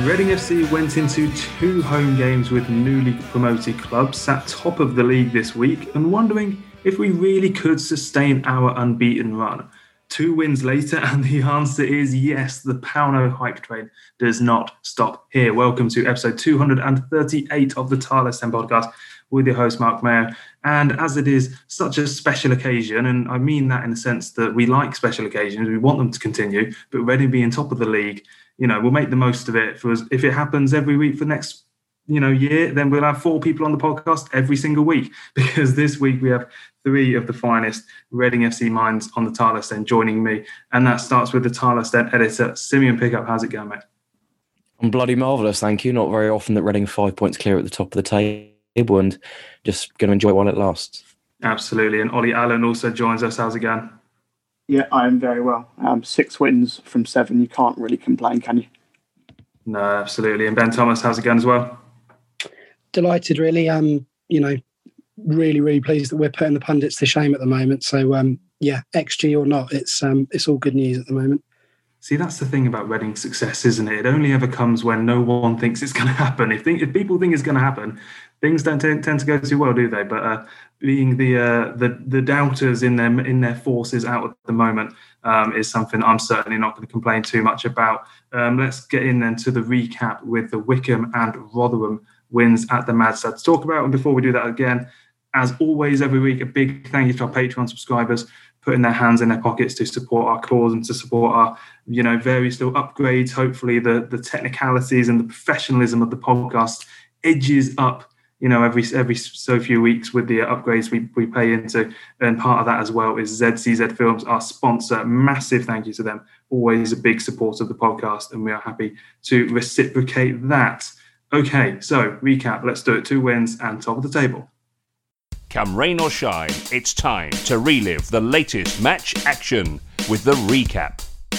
Reading FC went into 2 home games with newly promoted clubs, sat top of the league this week and wondering if we really could sustain our unbeaten run. 2 wins later and the answer is yes, the Pauno hype train does not stop here. Welcome to episode 238 of the Tireless 10 podcast with your host Mark Mayer. And as it is such a special occasion, and I mean that in the sense that we like special occasions, we want them to continue, but Reading being top of the league, we'll make the most of it. For us. If it happens every week for the next, year, then we'll have 4 people on the podcast every single week, because this week we have 3 of the finest Reading FC minds on the Tireless Den joining me. And that starts with the Tireless Den editor, Simeon Pickup. How's it going, mate? I'm bloody marvellous, thank you. Not very often that Reading are 5 points clear at the top of the table, and just going to enjoy it while it lasts. Absolutely. And Ollie Allen also joins us. How's it going? Yeah, I am very well. 6 wins from 7. You can't really complain, can you? No, absolutely. And Ben Thomas, how's it going as well? Delighted, really. Really, really pleased that we're putting the pundits to shame at the moment. So, XG or not, it's all good news at the moment. See, that's the thing about Reading's success, isn't it? It only ever comes when no one thinks it's going to happen. If people think it's going to happen, things don't tend to go too well, do they? But being the doubters in their forces out at the moment is something I'm certainly not going to complain too much about. Let's get in then to the recap with the Wycombe and Rotherham wins at the Madsad to talk about. And before we do that again, as always, every week, a big thank you to our Patreon subscribers putting their hands in their pockets to support our cause and to support our, various little upgrades. Hopefully the technicalities and the professionalism of the podcast edges up, every so few weeks with the upgrades we pay into. And part of that as well is ZCZ Films, our sponsor. Massive thank you to them. Always a big supporter of the podcast, and we are happy to reciprocate that. Okay, so recap. Let's do it. 2 wins and top of the table. Come rain or shine, it's time to relive the latest match action with the recap.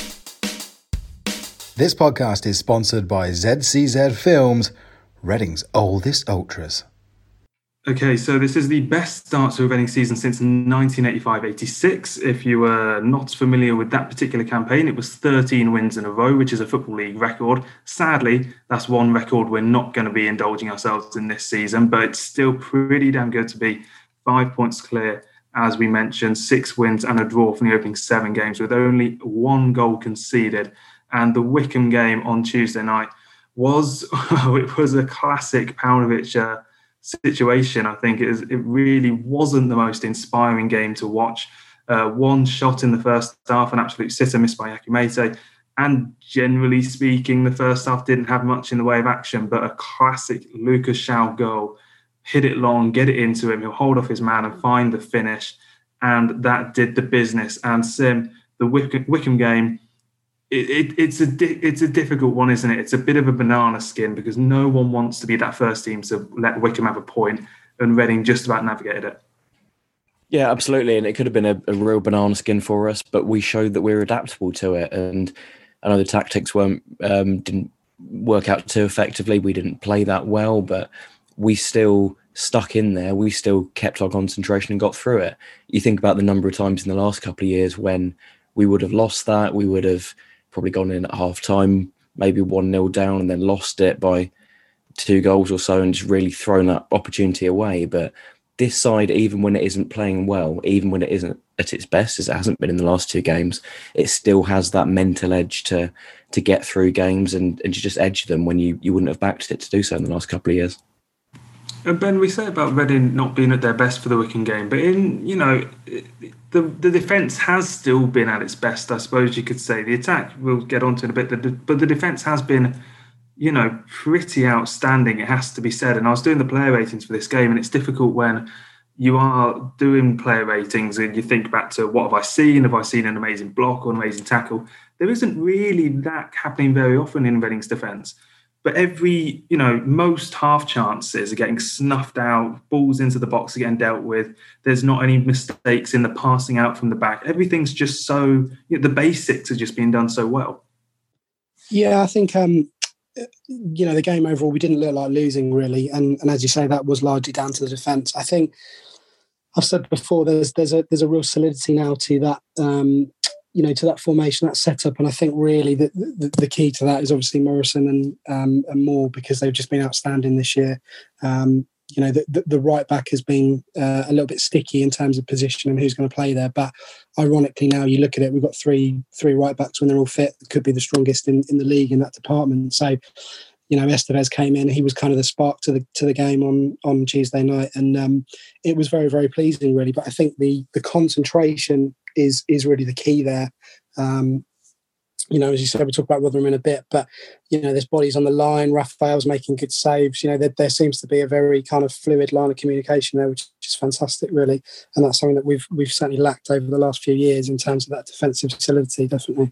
This podcast is sponsored by ZCZ Films, Reading's oldest ultras. Okay, so this is the best start to a Reading season since 1985-86. If you were not familiar with that particular campaign, it was 13 wins in a row, which is a Football League record. Sadly, that's one record we're not going to be indulging ourselves in this season, but it's still pretty damn good to be 5 points clear, as we mentioned, 6 wins and a draw from the opening 7 games with only 1 goal conceded. And the Wycombe game on Tuesday night was a classic Paunovic situation. I think it really wasn't the most inspiring game to watch. 1 shot in the first half, an absolute sitter missed by Yakumete. And generally speaking, the first half didn't have much in the way of action, but a classic Lucas Shaw goal. Hit it long, get it into him, he'll hold off his man and find the finish. And that did the business. And Sim, the Wycombe game, it's a difficult one, isn't it? It's a bit of a banana skin because no one wants to be that first team to let Wycombe have a point, and Reading just about navigated it. Yeah, absolutely. And it could have been a real banana skin for us, but we showed that we were adaptable to it. And I know the tactics didn't work out too effectively. We didn't play that well, but we still stuck in there. We still kept our concentration and got through it. You think about the number of times in the last couple of years when we would have lost that. We would have probably gone in at half time, maybe 1-0 down and then lost it by 2 goals or so and just really thrown that opportunity away. But this side, even when it isn't playing well, even when it isn't at its best, as it hasn't been in the last 2 games, it still has that mental edge to get through games and to just edge them when you wouldn't have backed it to do so in the last couple of years. And Ben, we say about Reading not being at their best for the Wycombe game, but the defence has still been at its best, I suppose you could say. The attack, we'll get onto in a bit, but the defence has been, pretty outstanding, it has to be said. And I was doing the player ratings for this game, and it's difficult when you are doing player ratings and you think back to what have I seen? Have I seen an amazing block or an amazing tackle? There isn't really that happening very often in Reading's defence. But most half chances are getting snuffed out, balls into the box are getting dealt with. There's not any mistakes in the passing out from the back. Everything's just so, the basics are just being done so well. Yeah, I think, the game overall, we didn't look like losing really. And as you say, that was largely down to the defence. I think I've said before, there's a real solidity now to that to that formation, that setup. And I think really the key to that is obviously Morrison and Moore, because they've just been outstanding this year. The right back has been a little bit sticky in terms of position and who's going to play there. But ironically, now you look at it, we've got three right backs when they're all fit. Could be the strongest in the league in that department. So, Estevez came in. He was kind of the spark to the game on Tuesday night, and it was very, very pleasing, really. But I think the concentration is really the key there. As you said, we'll talk about Rotherham in a bit, but, there's bodies on the line. Raphael's making good saves. There seems to be a very kind of fluid line of communication there, which is fantastic, really. And that's something that we've certainly lacked over the last few years in terms of that defensive solidity, definitely.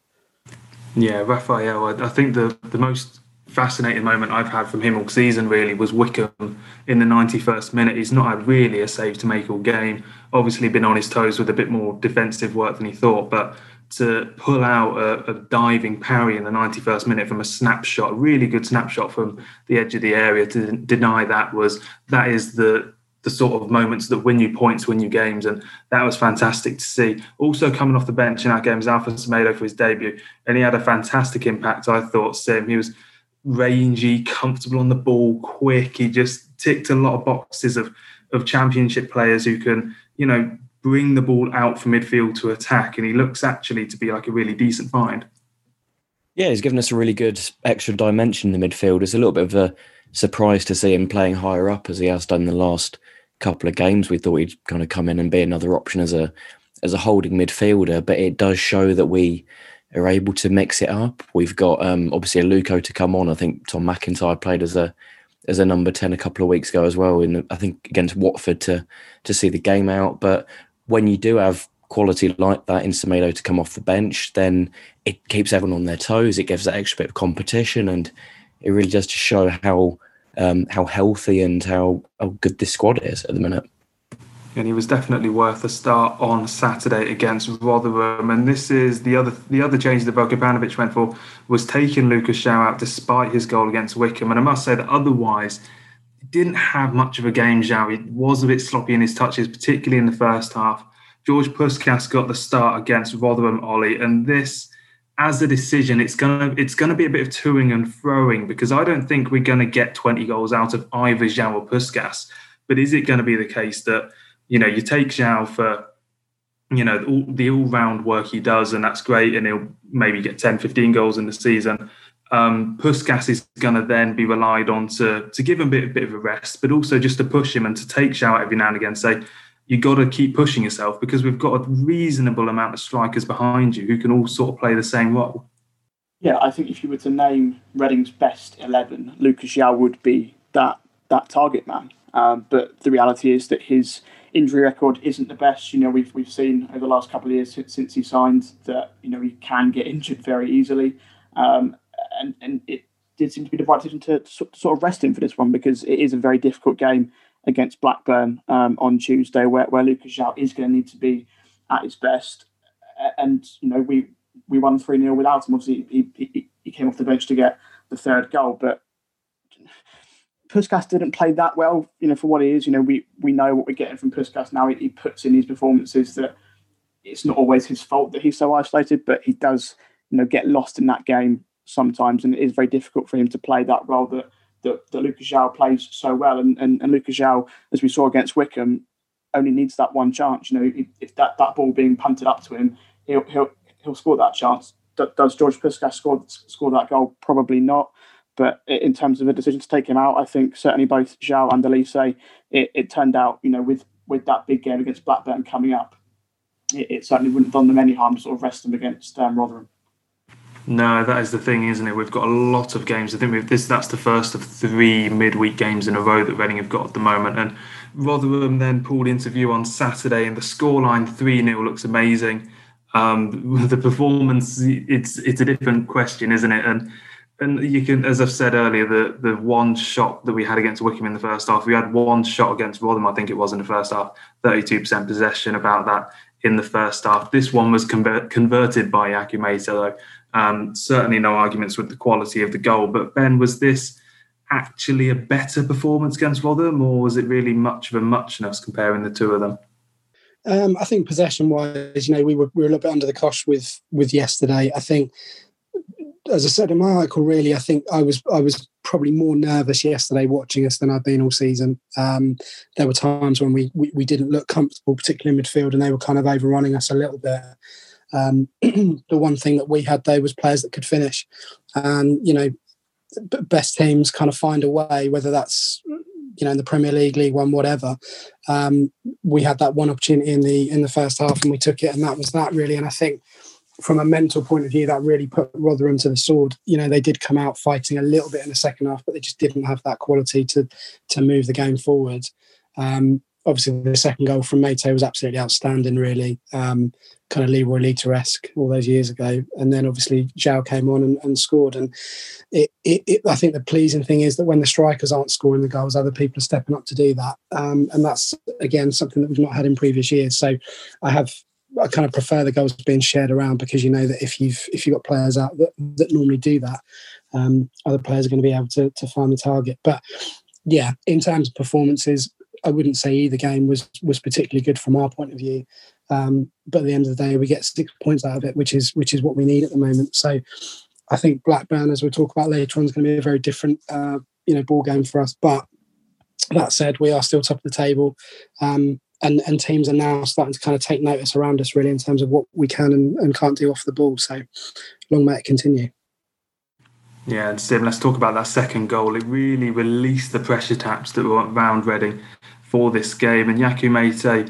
Yeah, Raphael, I think the most fascinating moment I've had from him all season really was Wickham in the 91st minute. He's not had really a save to make all game. Obviously been on his toes with a bit more defensive work than he thought, but to pull out a diving parry in the 91st minute from a snapshot, a really good snapshot from the edge of the area, to deny that is the sort of moments that win you points, win you games, and that was fantastic to see. Also coming off the bench in that game was Alpha Semedo for his debut, and he had a fantastic impact, I thought, Sim. He was rangy, comfortable on the ball, quick. He just ticked a lot of boxes of championship players who can, bring the ball out from midfield to attack, and he looks actually to be like a really decent find. Yeah, he's given us a really good extra dimension in the midfield. It's a little bit of a surprise to see him playing higher up as he has done the last couple of games. We thought he'd kind of come in and be another option as a holding midfielder, but it does show that we are able to mix it up. We've got obviously a Luco to come on. I think Tom McIntyre played as a number 10 a couple of weeks ago as well, I think against Watford to see the game out. But when you do have quality like that in Semedo to come off the bench, then it keeps everyone on their toes. It gives that extra bit of competition, and it really does just show how healthy and how good this squad is at the minute. And he was definitely worth a start on Saturday against Rotherham. And this is the other change that Veljko Banovic went for, was taking Lucas João out despite his goal against Wickham. And I must say that otherwise, he didn't have much of a game, João. He was a bit sloppy in his touches, particularly in the first half. George Puskas got the start against Rotherham, Ollie. And this, as a decision, it's gonna be a bit of toing and throwing, because I don't think we're going to get 20 goals out of either João or Puskas. But is it going to be the case that, you take João for, the all-round work he does, and that's great, and he'll maybe get 10, 15 goals in the season. Puskas is going to then be relied on to give him a bit of a rest, but also just to push him and to take João every now and again, say, you got to keep pushing yourself, because we've got a reasonable amount of strikers behind you who can all sort of play the same role. Yeah, I think if you were to name Reading's best 11, Lucas João would be that target man. But the reality is that his injury record isn't the best. We've seen over the last couple of years since he signed that, he can get injured very easily. And it did seem to be the right decision to sort of rest him for this one, because it is a very difficult game against Blackburn on Tuesday, where Lucas João is going to need to be at his best. And, we won 3-0 without him. Obviously, he came off the bench to get the third goal, but Puskas didn't play that well, for what he is. We know what we're getting from Puskas now. He puts in these performances that it's not always his fault that he's so isolated, but he does, get lost in that game sometimes, and it is very difficult for him to play that role that Lucas João plays so well. And Lucas João, as we saw against Wickham, only needs that one chance. If that ball being punted up to him, he'll score that chance. Does George Puskas score that goal? Probably not. But in terms of a decision to take him out, I think certainly both João and Elise, it turned out, with that big game against Blackburn coming up, it certainly wouldn't have done them any harm to sort of rest them against Rotherham. No, that is the thing, isn't it? We've got a lot of games. I think that's the first of 3 midweek games in a row that Reading have got at the moment. And Rotherham then pulled into view on Saturday, and the scoreline 3-0 looks amazing. The performance, it's a different question, isn't it? And you can, as I've said earlier, the one shot that we had against Wickham in the first half, we had one shot against Rotherham, I think it was, in the first half, 32% possession, about that in the first half. This one was converted by Yaku Mata, though. Certainly no arguments with the quality of the goal. But Ben, was this actually a better performance against Rotherham, or was it really much of a muchness comparing the two of them? I think possession-wise, we were a little bit under the cosh with yesterday. I think, as I said in my article, really, I think I was probably more nervous yesterday watching us than I've been all season. There were times when we didn't look comfortable, particularly in midfield, and they were kind of overrunning us a little bit. The one thing that we had though was players that could finish, and best teams kind of find a way, whether that's in the Premier League, League One, whatever. We had that one opportunity in the first half, and we took it, and that was that really. And I think from a mental point of view, that really put Rotherham to the sword. They did come out fighting a little bit in the second half, but they just didn't have that quality to move the game forward. Obviously, the second goal from Mate was absolutely outstanding, really. Kind of Leroy Lita-esque all those years ago. And then obviously João came on and scored. And I think the pleasing thing is that when the strikers aren't scoring the goals, other people are stepping up to do that. And that's, again, something that we've not had in previous years. So I kind of prefer the goals being shared around, because you know that if you've got players out that normally do that, other players are going to be able to find the target. But yeah, in terms of performances, I wouldn't say either game was particularly good from our point of view. But at the end of the day, we get 6 points out of it, which is what we need at the moment. So I think Blackburn, as we'll talk about later on, is going to be a very different ball game for us. But that said, we are still top of the table. And teams are now starting to kind of take notice around us, really, in terms of what we can and can't do off the ball. So long may it continue. Yeah, and Sim, let's talk about that second goal. It really released the pressure taps that were around Reading for this game. And Yakou Mate,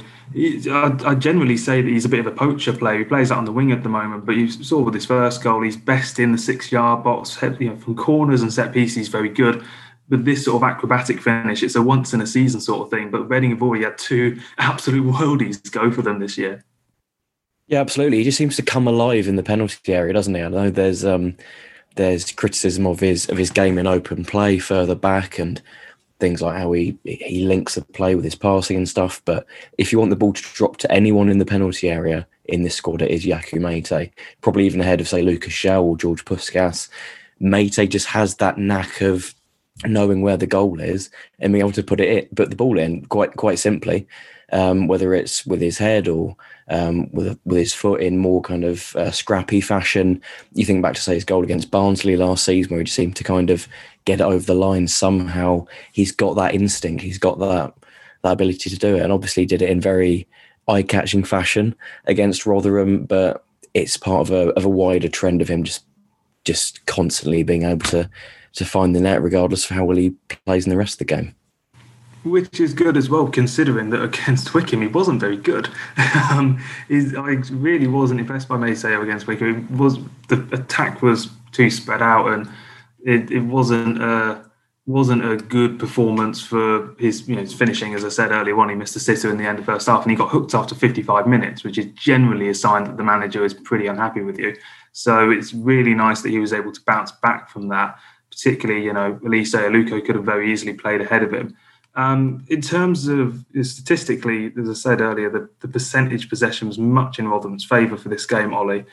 I generally say that he's a bit of a poacher player. He plays out on the wing at the moment, but you saw with his first goal, he's best in the 6-yard box. From corners and set pieces, he's very good. But this sort of acrobatic finish, it's a once-in-a-season sort of thing. But Reading have already had 2 absolute worldies go for them this year. Yeah, absolutely. He just seems to come alive in the penalty area, doesn't he? I know there's criticism of his game in open play further back and things like how he links the play with his passing and stuff. But if you want the ball to drop to anyone in the penalty area in this squad, it is Yakou Mate. Probably even ahead of, say, Lucas João or George Puskas. Mate just has that knack of knowing where the goal is and being able to put the ball in quite simply, whether it's with his head or with his foot in more kind of scrappy fashion. You think back to, say, his goal against Barnsley last season, where he just seemed to kind of get it over the line somehow. He's got that instinct. He's got that ability to do it, and obviously did it in very eye-catching fashion against Rotherham. But it's part of a wider trend of him just constantly being able to find the net, regardless of how well he plays in the rest of the game. Which is good as well, considering that against Wickham he wasn't very good. I really wasn't impressed by Maceo against Wickham. The attack was too spread out, and it wasn't a good performance for his finishing. As I said earlier on, he missed a sitter in the end of the first half, and he got hooked after 55 minutes, which is generally a sign that the manager is pretty unhappy with you. So it's really nice that he was able to bounce back from that. Particularly, Elise Aluko could have very easily played ahead of him. In terms of statistically, as I said earlier, the percentage possession was much in Rotherham's favour for this game, Ollie.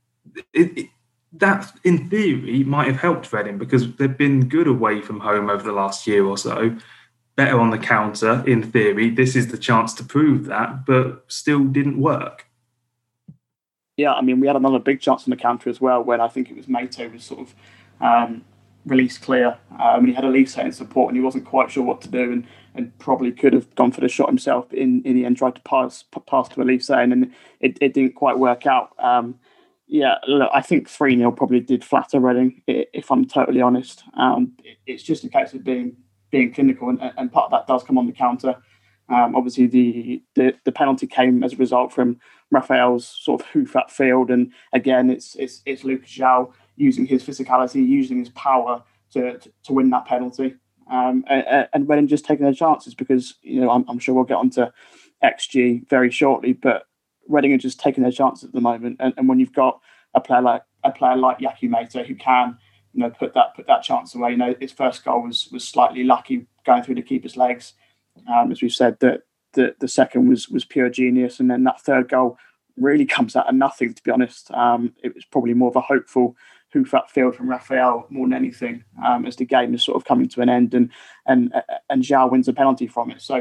That, in theory, might have helped Reading, because they've been good away from home over the last year or so. Better on the counter, in theory. This is the chance to prove that, but still didn't work. Yeah, we had another big chance on the counter as well, when I think it was Mate was sort of released clear. He had Elise in support, and he wasn't quite sure what to do, and probably could have gone for the shot himself. But in the end, tried to pass to Elise, and it didn't quite work out. Look, I think 3-0 probably did flatter Reading, if I'm totally honest. It's just a case of being clinical, and part of that does come on the counter. Obviously, the penalty came as a result from Raphael's sort of hoof at field, and again, it's Lucas João using his physicality, using his power to win that penalty, and Reading just taking their chances, because I'm sure we'll get onto XG very shortly, but Reading are just taking their chances at the moment, and when you've got a player like Yakou Mate who can put that chance away. His first goal was slightly lucky going through the keeper's legs. As we've said, that the second was pure genius, and then that third goal really comes out of nothing, to be honest. It was probably more of a hopeful hoof up field from Raphael more than anything, as the game is sort of coming to an end, and João wins a penalty from it. So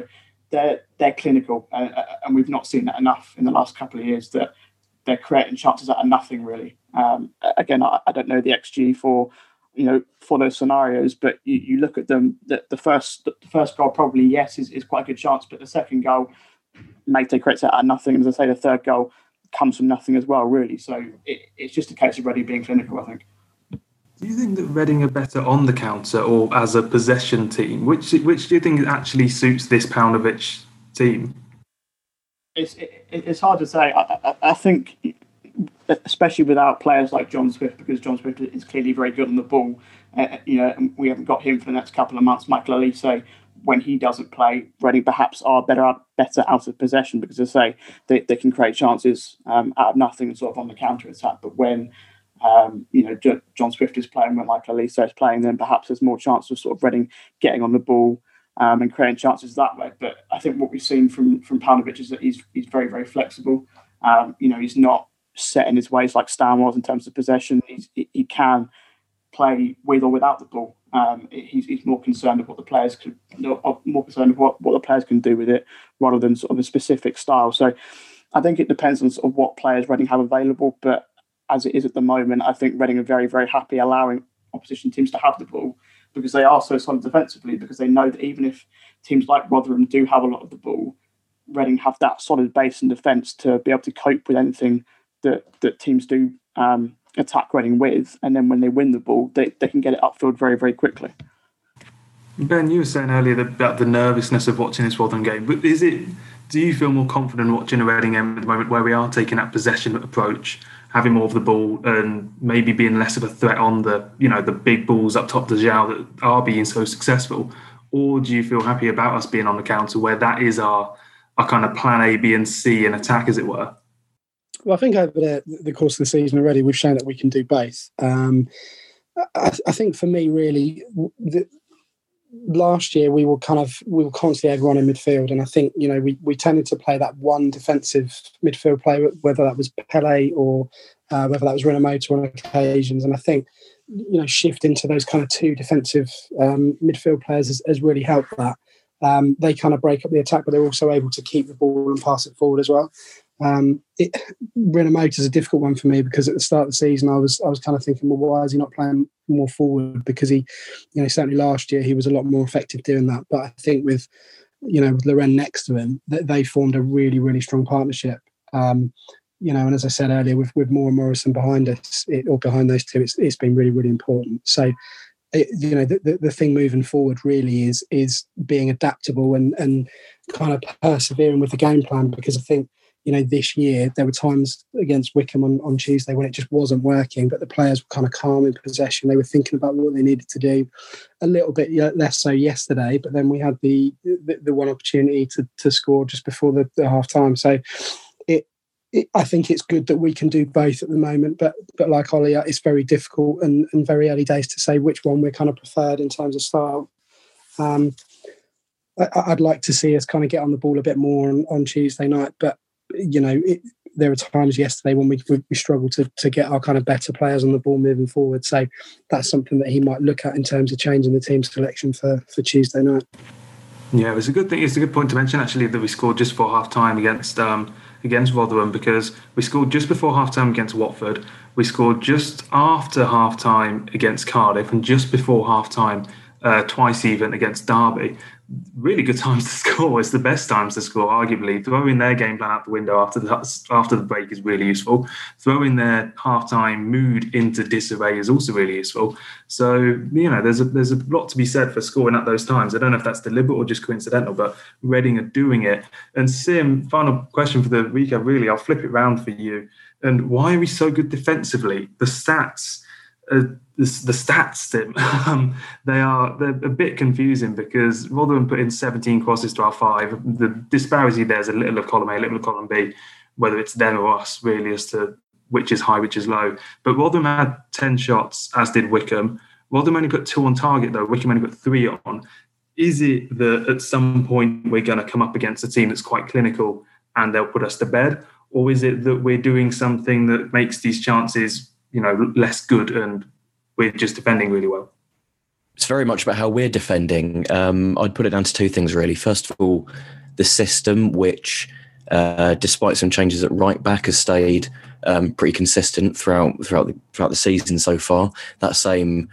they're clinical, and we've not seen that enough in the last couple of years, that they're creating chances out of nothing, really. Again, I don't know the XG for those scenarios, but you look at them. The first goal probably, yes, is quite a good chance, but the second goal, Meite creates it out of nothing, and as I say, the third goal comes from nothing as well, really. So it's just a case of Reading being clinical, I think. Do you think that Reading are better on the counter or as a possession team? Which do you think actually suits this Paunovic team? It's hard to say. I think, especially without players like John Swift, because John Swift is clearly very good on the ball. And we haven't got him for the next couple of months. Michael Olise, when he doesn't play, Reading perhaps are better out of possession, because, as I say, they can create chances out of nothing and sort of on the counter attack. But when John Swift is playing, when Michael Olise is playing, then perhaps there's more chance of sort of Reading getting on the ball and creating chances that way. But I think what we've seen from Paunovic is that he's very, very flexible. He's not set in his ways like Stan was in terms of possession. He can play with or without the ball. He's more concerned with what the players can do with it, rather than sort of a specific style. So I think it depends on sort of what players Reading have available. But as it is at the moment, I think Reading are very, very happy allowing opposition teams to have the ball, because they are so solid defensively, because they know that even if teams like Rotherham do have a lot of the ball, Reading have that solid base in defence to be able to cope with anything that teams do attack Reading with. And then when they win the ball, they can get it upfield very, very quickly. Ben, you were saying earlier about the nervousness of watching this Rotherham game. But do you feel more confident watching a Reading game at the moment, where we are taking that possession approach, having more of the ball, and maybe being less of a threat on the big balls up top to João that are being so successful? Or do you feel happy about us being on the counter, where that is our kind of plan A, B and C in attack, as it were? Well, I think over the course of the season already, we've shown that we can do both. I think for me, really, last year we were constantly everyone in midfield, and I think we tended to play that one defensive midfield player, whether that was Pele or whether that was Renamoto on occasions. And I think shifting to those kind of two defensive midfield players has really helped that. They kind of break up the attack, but they're also able to keep the ball and pass it forward as well. Renamoto is a difficult one for me, because at the start of the season I was kind of thinking, well, why is he not playing more forward? Because he, certainly last year he was a lot more effective doing that. But I think with Loren next to him, they formed a really, really strong partnership. And as I said earlier, with Moore and Morrison behind us, or behind those two, it's been really, really important. So the thing moving forward really is being adaptable and kind of persevering with the game plan, because I think this year there were times against Wycombe on Tuesday when it just wasn't working, but the players were kind of calm in possession. They were thinking about what they needed to do. A little bit less so yesterday, but then we had the one opportunity to score just before the half time. So I think it's good that we can do both at the moment, but like Ollie, it's very difficult and very early days to say which one we're kind of preferred in terms of style. I'd like to see us kind of get on the ball a bit more on Tuesday night, but there were times yesterday when we struggled to get our kind of better players on the ball moving forward. So that's something that he might look at in terms of changing the team selection for Tuesday night. Yeah, it's a good thing. It's a good point to mention, actually, that we scored just before half time against Rotherham, because we scored just before half time against Watford. We scored just after half time against Cardiff, and just before half time twice even against Derby. Really good times to score. It's the best times to score, arguably. Throwing their game plan out the window after the break is really useful. Throwing their half-time mood into disarray is also really useful. So, there's a lot to be said for scoring at those times. I don't know if that's deliberate or just coincidental, but Reading are doing it. And Sim, final question for the recap, really. I'll flip it round for you. And why are we so good defensively? The stats... the stats, Tim, they're a bit confusing, because Rotherham put in 17 crosses to our 5. The disparity there is a little of column A, a little of column B, whether it's them or us, really, as to which is high, which is low. But Rotherham had 10 shots, as did Wycombe. Rotherham only put 2 on target, though. Wycombe only put 3 on. Is it that at some point we're going to come up against a team that's quite clinical and they'll put us to bed? Or is it that we're doing something that makes these chances less good and we're just defending really well? It's very much about how we're defending. I'd put it down to 2 things, really. First of all, the system, which, despite some changes at right back, has stayed pretty consistent throughout the season so far. That same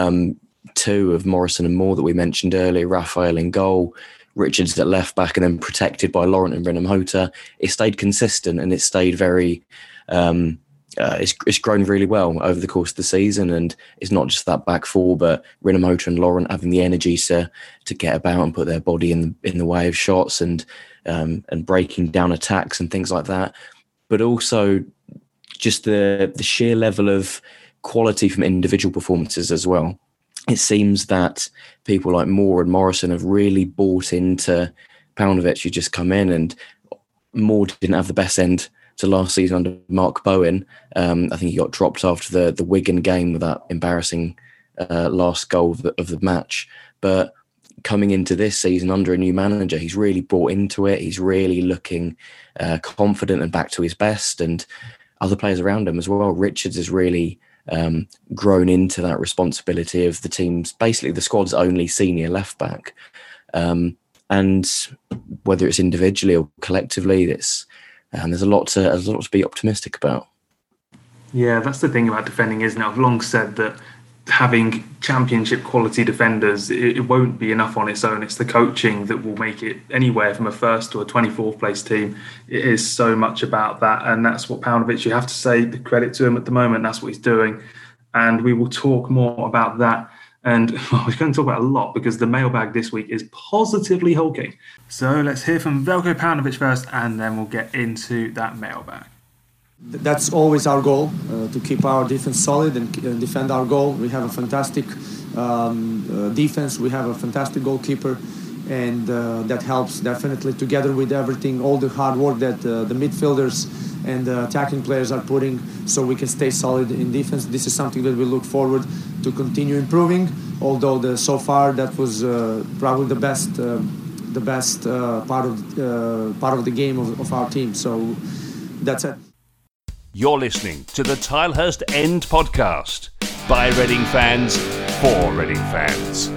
two of Morrison and Moore that we mentioned earlier, Raphael in goal, Richards at left back, and then protected by Laurent and Rinomhota, it stayed consistent, and it stayed very. It's grown really well over the course of the season, and it's not just that back four, but Rinomhota and Laurent having the energy to get about and put their body in the way of shots and breaking down attacks and things like that. But also just the sheer level of quality from individual performances as well. It seems that people like Moore and Morrison have really bought into Paunovic, who just come in, and Moore didn't have the best end to last season under Mark Bowen. I think he got dropped after the Wigan game with that embarrassing last goal of the match. But coming into this season under a new manager, he's really bought into it. He's really looking confident and back to his best, and other players around him as well. Richards has really grown into that responsibility of the team's, basically the squad's only senior left back. And whether it's individually or collectively, there's a lot to be optimistic about. Yeah, that's the thing about defending, isn't it? I've long said that having championship quality defenders, it won't be enough on its own. It's the coaching that will make it anywhere from a first to a 24th place team. It is so much about that, and that's what Paunovic, you have to say the credit to him at the moment. That's what he's doing, and we will talk more about that. And we're going to talk about a lot because the mailbag this week is positively hulking. So let's hear from Veljko Paunovic first, and then we'll get into that mailbag. That's always our goal, to keep our defense solid and defend our goal. We have a fantastic defense. We have a fantastic goalkeeper, and that helps definitely, together with everything, all the hard work that the midfielders and the attacking players are putting, so we can stay solid in defense. This is something that we look forward to continue improving. Although so far that was probably the best part of the game of our team. So that's it. You're listening to the Tilehurst End podcast by Reading fans for Reading fans.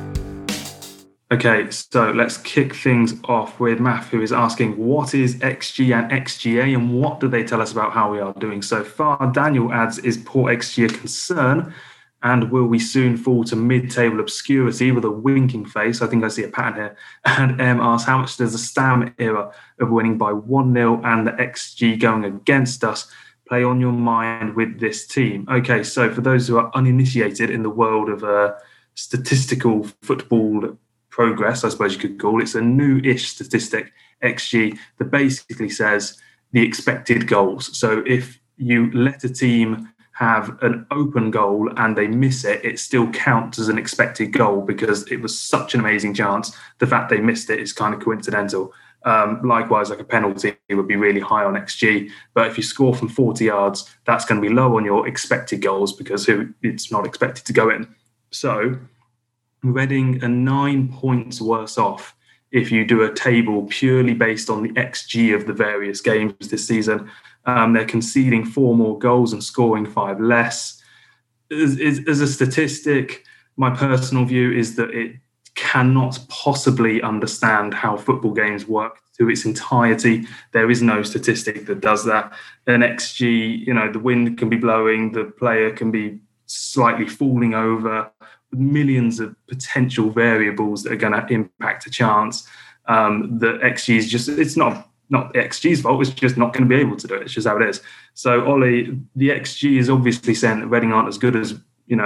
Okay, so let's kick things off with Math, who is asking, what is XG and XGA, and what do they tell us about how we are doing so far? Daniel adds, is poor XG a concern, and will we soon fall to mid-table obscurity, with a winking face? I think I see a pattern here. And M asks, how much does the Stam era of winning by 1-0 and the XG going against us play on your mind with this team? Okay, so for those who are uninitiated in the world of statistical football progress, I suppose you could call it, it's a new-ish statistic, XG, that basically says the expected goals. So if you let a team have an open goal and they miss it, it still counts as an expected goal because it was such an amazing chance. The fact they missed it is kind of coincidental. Likewise, like a penalty would be really high on XG. But if you score from 40 yards, that's going to be low on your expected goals because it's not expected to go in. So Reading are 9 points worse off if you do a table purely based on the XG of the various games this season. They're conceding 4 more goals and scoring 5 less. As a statistic, my personal view is that it cannot possibly understand how football games work to its entirety. There is no statistic that does that. An XG, the wind can be blowing, the player can be slightly falling over, millions of potential variables that are going to impact a chance. The XG is just, it's not XG's fault, it's just not going to be able to do it. It's just how it is. So, Ollie, the XG is obviously saying that Reading aren't as good as,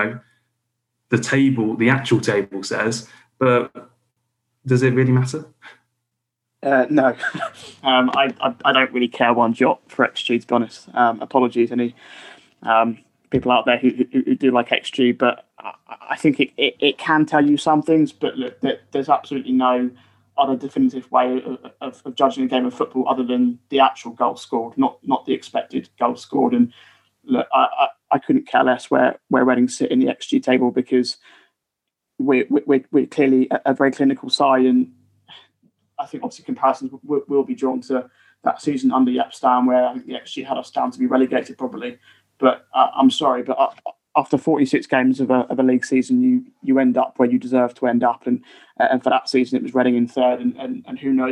the actual table says, but does it really matter? No. I don't really care one jot for XG, to be honest. Apologies, any people out there who do like XG, but I think it can tell you some things, but look, there's absolutely no other definitive way of judging a game of football other than the actual goal scored, not the expected goal scored. And look, I couldn't care less where Reading sit in the XG table because we're clearly a very clinical side, and I think obviously comparisons will be drawn to that season under Jaap Stam, where I think the XG had us down to be relegated probably. But I'm sorry, but after 46 games of a league season, you end up where you deserve to end up, and for that season it was Reading in third, and who knows where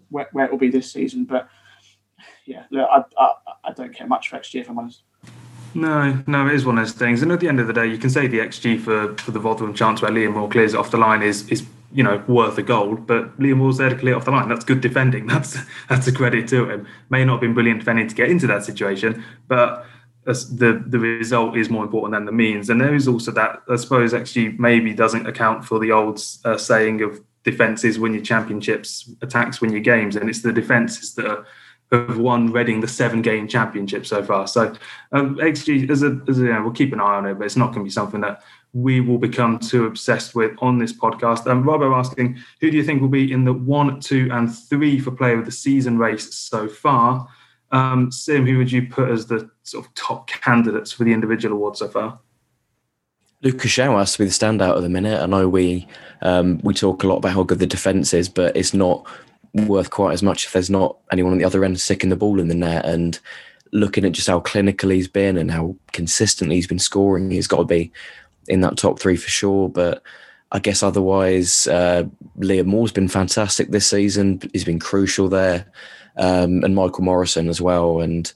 where it will be this season. But yeah, look, I don't care much for XG, if I'm honest. No, it is one of those things. And at the end of the day, you can say the XG for the Rotherham chance where Liam Moore clears it off the line is worth a goal, but Liam Moore's there to clear it off the line. That's good defending. That's a credit to him. May not have been brilliant defending to get into that situation, but the result is more important than the means. And there is also that, I suppose, XG maybe doesn't account for the old saying of defences win your championships, attacks win your games, and it's the defences that have won Reading the 7-game championship so far. So XG, we'll keep an eye on it, but it's not going to be something that we will become too obsessed with on this podcast. Robbo asking, who do you think will be in the 1, 2 and 3 for player of the season race so far? Sim, who would you put as the sort of top candidates for the individual awards so far? Lucas Shaw has to be the standout at the minute. I know we talk a lot about how good the defence is, but it's not worth quite as much if there's not anyone on the other end sticking the ball in the net. And looking at just how clinical he's been and how consistently he's been scoring, he's got to be in that top 3 for sure. But I guess otherwise, Liam Moore's been fantastic this season. He's been crucial there. And Michael Morrison as well. And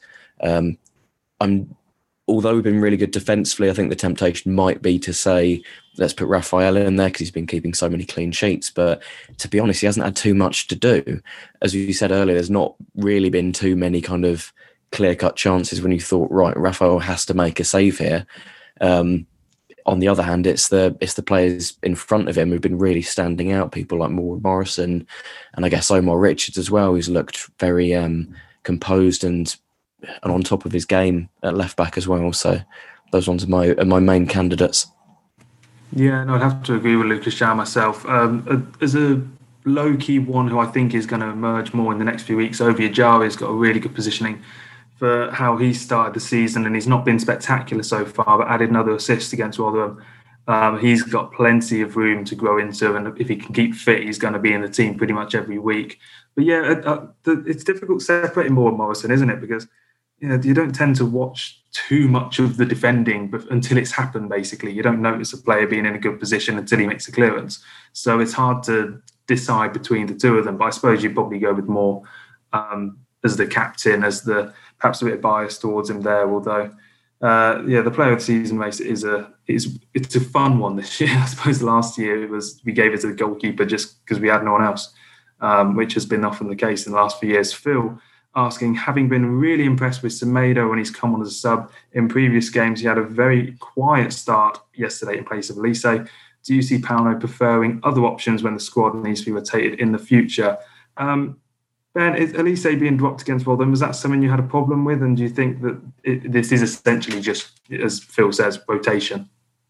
although we've been really good defensively, I think the temptation might be to say, let's put Raphael in there because he's been keeping so many clean sheets. But to be honest, he hasn't had too much to do. As you said earlier, there's not really been too many kind of clear-cut chances when you thought, right, Raphael has to make a save here. On the other hand, it's the players in front of him who've been really standing out, people like Morrison and I guess Omar Richards as well, who's looked very composed and on top of his game at left back as well. So those ones are my main candidates. Yeah, no, I'd have to agree with Lucas Shaw myself. As a low-key one who I think is going to emerge more in the next few weeks, Ovie Ejaria has got a really good positioning for how he started the season, and he's not been spectacular so far, but added another assist against Rotherham. He's got plenty of room to grow into, and if he can keep fit, he's going to be in the team pretty much every week. But yeah, it's difficult separating Moore and Morrison, isn't it? Because you don't tend to watch too much of the defending until it's happened, basically. You don't notice a player being in a good position until he makes a clearance. So it's hard to decide between the two of them. But I suppose you'd probably go with Moore as the captain, as perhaps a bit of bias towards him there. Although, the player of the season race it's a fun one this year. I suppose last year we gave it to the goalkeeper just because we had no one else, which has been often the case in the last few years. Phil asking, having been really impressed with Semedo when he's come on as a sub in previous games, he had a very quiet start yesterday in place of Elise. Do you see Pauno preferring other options when the squad needs to be rotated in the future? Ben, is Elise being dropped against Rotherham, was that something you had a problem with? And do you think that this is essentially just, as Phil says, rotation?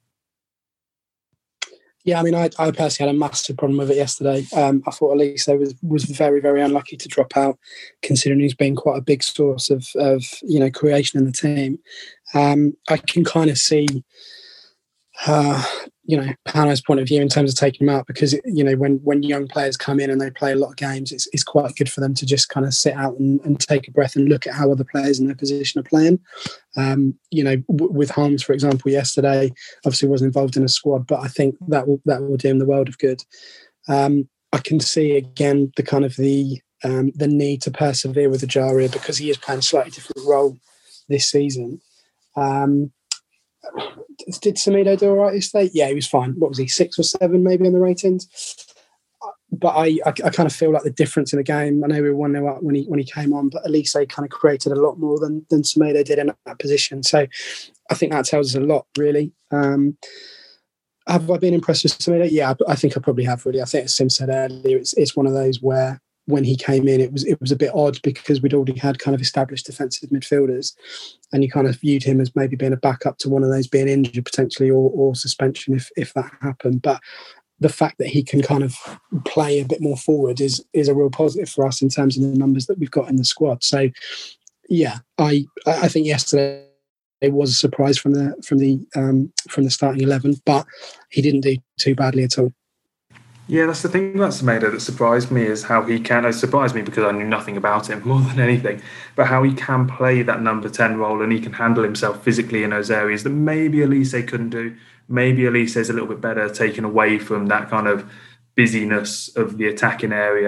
Yeah, I mean, I personally had a massive problem with it yesterday. I thought Elise was very, very unlucky to drop out, considering he's been quite a big source of creation in the team. I can kind of see, Pauno's point of view in terms of taking him out, because when young players come in and they play a lot of games, it's quite good for them to just kind of sit out and take a breath and look at how other players in their position are playing. With Holmes, for example, yesterday, obviously wasn't involved in a squad, but I think that will do him the world of good. I can see again the kind of the need to persevere with Ejaria, because he is playing a slightly different role this season. Did Semedo do all right yesterday? Yeah, he was fine. What was he, 6 or 7 maybe on the ratings? But I kind of feel like the difference in the game, I know we were 1-0 up when he came on, but Elise kind of created a lot more than Semedo did in that position. So I think that tells us a lot, really. Have I been impressed with Semedo? Yeah, I think I probably have, really. I think, as Sim said earlier, it's one of those where when he came in, it was a bit odd because we'd already had kind of established defensive midfielders, and you kind of viewed him as maybe being a backup to one of those being injured potentially or suspension if that happened. But the fact that he can kind of play a bit more forward is a real positive for us in terms of the numbers that we've got in the squad. So yeah, I think yesterday it was a surprise from the starting 11, but he didn't do too badly at all. Yeah, that's the thing about Semedo that surprised me, is how he can. It surprised me because I knew nothing about him more than anything, but how he can play that number 10 role, and he can handle himself physically in those areas that maybe Elise couldn't do. Maybe Elise's a little bit better taken away from that kind of busyness of the attacking area.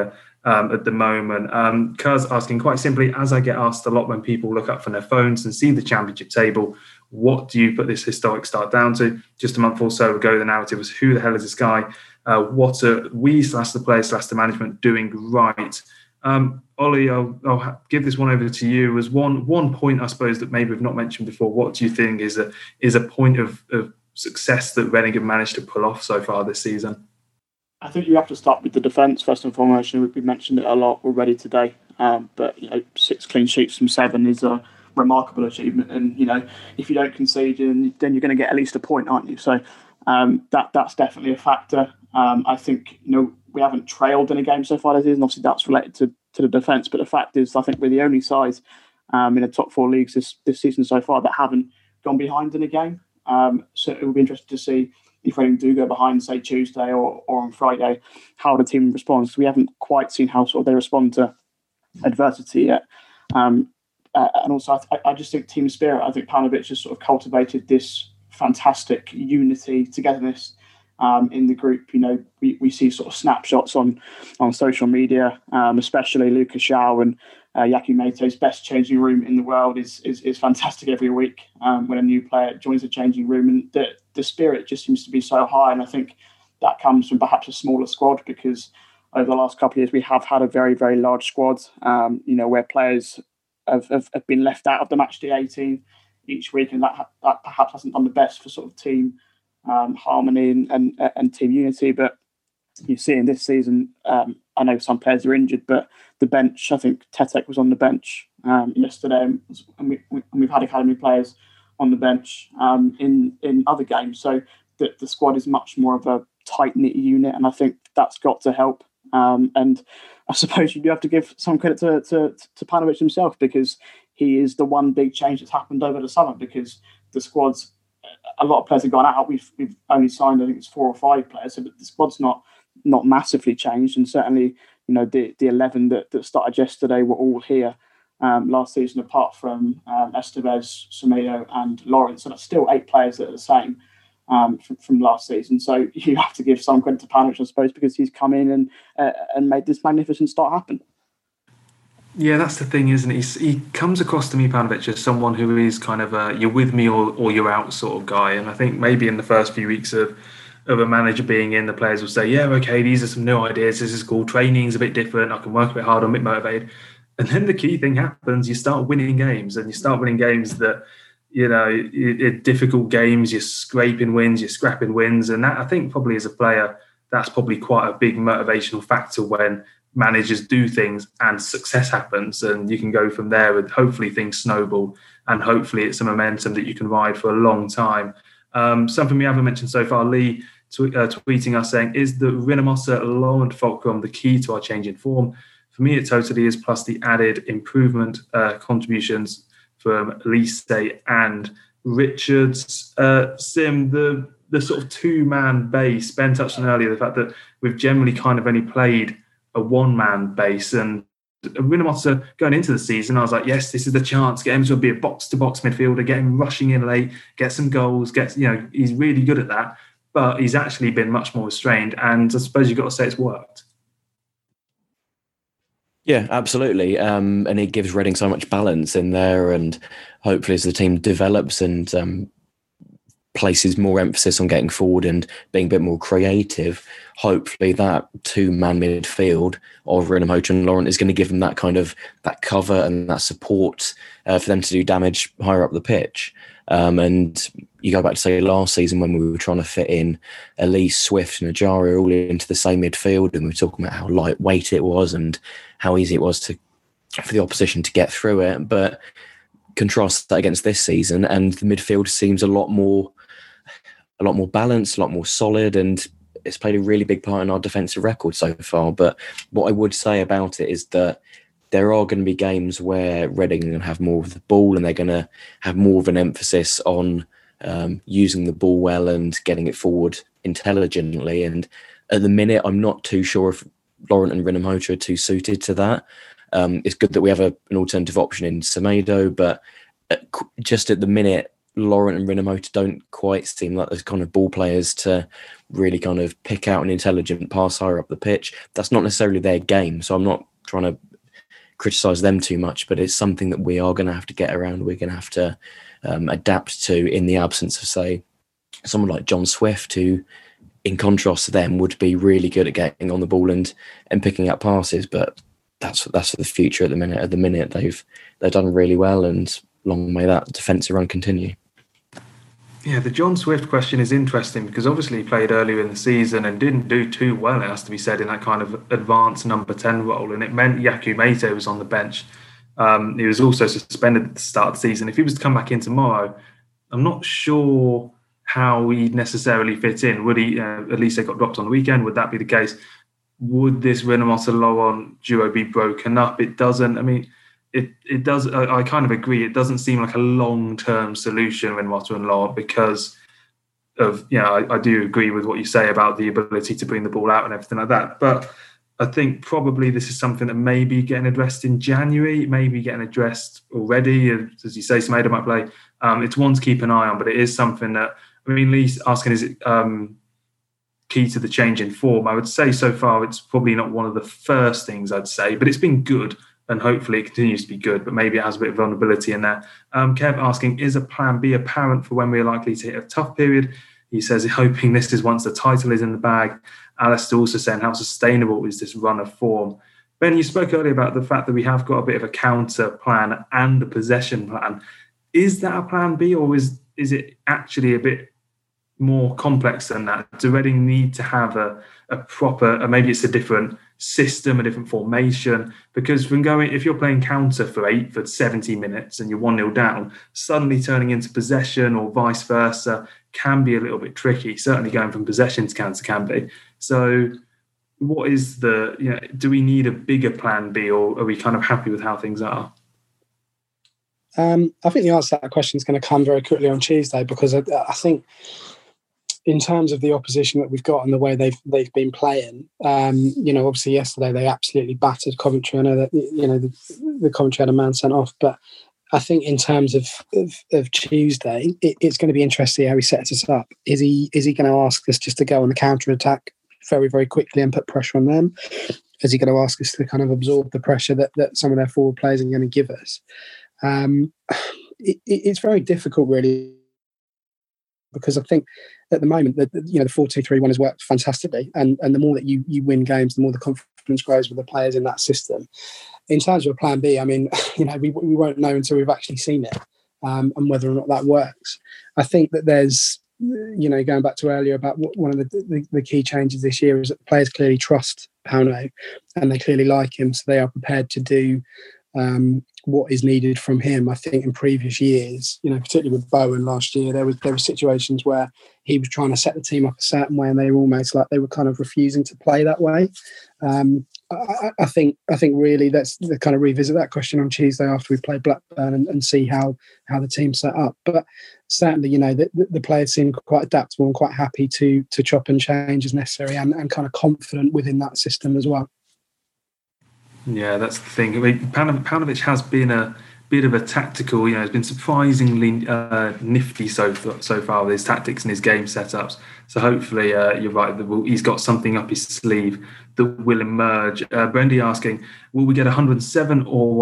at the moment. Kaz asking quite simply, as I get asked a lot when people look up from their phones and see the championship table, what do you put this historic start down to? Just a month or so ago, the narrative was, who the hell is this guy? What are we / the players / the management doing right? Ollie, I'll give this one over to you. As one point, I suppose, that maybe we've not mentioned before. What do you think is a point of success that Reading have managed to pull off so far this season? I think you have to start with the defence first and foremost. We mentioned it a lot already today, but 6 clean sheets from 7 is a remarkable achievement. And if you don't concede, then you're going to get at least a point, aren't you? So that's definitely a factor. I think we haven't trailed in a game so far this season. Obviously, that's related to the defence. But the fact is, I think we're the only side in the top 4 leagues this season so far that haven't gone behind in a game. So it will be interesting to see if Reading do go behind, say Tuesday or on Friday, how the team responds. We haven't quite seen how sort of they respond to adversity yet. And also, I just think team spirit. I think Paunovic has sort of cultivated this fantastic unity, togetherness in the group. We see sort of snapshots on social media, especially Lucas Shaw and Yaku Meite's best changing room in the world is fantastic every week when a new player joins the changing room, and the spirit just seems to be so high. And I think that comes from perhaps a smaller squad, because over the last couple of years we have had a very, very large squad, where players have been left out of the match day 18 each week, and that perhaps hasn't done the best for sort of team harmony and team unity. But you see in this season, I know some players are injured, but the bench, I think Tetek was on the bench yesterday, and we've had academy players on the bench in other games. So the squad is much more of a tight-knit unit, and I think that's got to help. And I suppose you do have to give some credit to Paunovic himself, because he is the one big change that's happened over the summer, because the squad's, a lot of players have gone out. We've only signed, I think it's 4 or 5 players, so the squad's not massively changed. And certainly, the 11 that started yesterday were all here last season, apart from Estevez, Semedo and Lawrence. So that's still 8 players that are the same from last season. So you have to give some credit to Paunovic, I suppose, because he's come in and made this magnificent start happen. Yeah, that's the thing, isn't it? He comes across to me, Paunovic, as someone who is kind of a you're with me or you're out sort of guy. And I think maybe in the first few weeks of a manager being in, the players will say, yeah, okay, these are some new ideas. This is cool. Training's a bit different. I can work a bit harder. I'm a bit motivated. And then the key thing happens. You start winning games, and you start winning games that, difficult games, you're scraping wins, you're scrapping wins. And that, I think, probably as a player, that's probably quite a big motivational factor when managers do things and success happens, and you can go from there, and hopefully things snowball, and hopefully it's a momentum that you can ride for a long time. Something we haven't mentioned so far, Lee tweeting us saying, is the Rinnamossa, Laurent Fulcrum the key to our change in form? For me, it totally is, plus the added improvement contributions from Lise and Richards. Sim, the sort of 2-man base, Ben touched on earlier, the fact that we've generally kind of only played a 1-man base, and Rinnamossa going into the season, I was like, yes, this is the chance, get him to be a box-to-box midfielder, get him rushing in late, get some goals, he's really good at that, but he's actually been much more restrained, and I suppose you've got to say it's worked. Yeah, absolutely. And it gives Reading so much balance in there, and hopefully as the team develops and places more emphasis on getting forward and being a bit more creative, hopefully that 2-man midfield of Rinnamossa and Laurent is going to give them that kind of that cover and that support for them to do damage higher up the pitch. And you go back to, say, last season when we were trying to fit in Elise, Swift and Ajari all into the same midfield, and we were talking about how lightweight it was and how easy it was for the opposition to get through it. But contrast that against this season, and the midfield seems a lot more balanced, a lot more solid, and it's played a really big part in our defensive record so far. But what I would say about it is that there are going to be games where Reading are going to have more of the ball, and they're going to have more of an emphasis on using the ball well and getting it forward intelligently. And at the minute, I'm not too sure if Laurent and Rinnamossa are too suited to that. It's good that we have an alternative option in Semedo, but just at the minute, Laurent and Rinomhota don't quite seem like those kind of ball players to really kind of pick out an intelligent pass higher up the pitch. That's not necessarily their game, so I'm not trying to criticise them too much, but it's something that we are going to have to get around. We're going to have to adapt to in the absence of, say, someone like John Swift, who, in contrast to them, would be really good at getting on the ball and picking up passes. But that's for the future. At the minute, they've done really well, and long may that defensive run continue. Yeah, the John Swift question is interesting because obviously he played earlier in the season and didn't do too well, it has to be said, in that kind of advanced number 10 role. And it meant Yakou Mete was on the bench. He was also suspended at the start of the season. If he was to come back in tomorrow, I'm not sure how he'd necessarily fit in. Would he, at least they got dropped on the weekend, would that be the case? Would this Rinomhota-Laurent duo be broken up? It doesn't. I mean, it does. I kind of agree. It doesn't seem like a long-term solution, Rinomhota and Laurent, because of, I do agree with what you say about the ability to bring the ball out and everything like that. But I think probably this is something that may be getting addressed in January, maybe getting addressed already. As you say, Semedo might play. It's one to keep an eye on, but it is something that, I mean, Lee's asking, is it key to the change in form? I would say so far it's probably not one of the first things I'd say, but it's been good. And hopefully it continues to be good, but maybe it has a bit of vulnerability in there. Kev asking, is a plan B apparent for when we're likely to hit a tough period? He says, hoping this is once the title is in the bag. Alistair also saying, how sustainable is this run of form? Ben, you spoke earlier about the fact that we have got a bit of a counter plan and a possession plan. Is that a plan B, or is it actually a bit more complex than that? Do Reading need to have a proper, maybe it's a different system, a different formation? Because if you're playing counter for 70 minutes and you're 1-0 down, suddenly turning into possession or vice versa can be a little bit tricky. Certainly going from possession to counter can be. So what is do we need a bigger plan B, or are we kind of happy with how things are? I think the answer to that question is going to come very quickly on Tuesday, because I think in terms of the opposition that we've got and the way they've been playing, obviously yesterday they absolutely battered Coventry. I know that the Coventry had a man sent off, but I think in terms of Tuesday, it's going to be interesting how he sets us up. Is he going to ask us just to go on the counter attack very, very quickly and put pressure on them? Is he going to ask us to kind of absorb the pressure that some of their forward players are going to give us? It's very difficult, really, because I think at the moment that the 4-2-3-1 has worked fantastically, and the more that you win games, the more the confidence grows with the players in that system. In terms of a plan B, I mean, we won't know until we've actually seen it, and whether or not that works. I think that there's, going back to earlier about one of the key changes this year is that the players clearly trust Pauno and they clearly like him, so they are prepared to do what is needed from him. I think in previous years, particularly with Bowen last year, there were situations where he was trying to set the team up a certain way and they were almost like they were kind of refusing to play that way. I think really let's kind of revisit that question on Tuesday after we play Blackburn and see how the team's set up. But certainly, the players seem quite adaptable and quite happy to chop and change as necessary, and kind of confident within that system as well. Yeah, that's the thing. I mean, Paunovic has been a bit of a tactical, has been surprisingly nifty so far with his tactics and his game setups. So hopefully, you're right, he's got something up his sleeve that will emerge. Brendy asking, will we get 107 or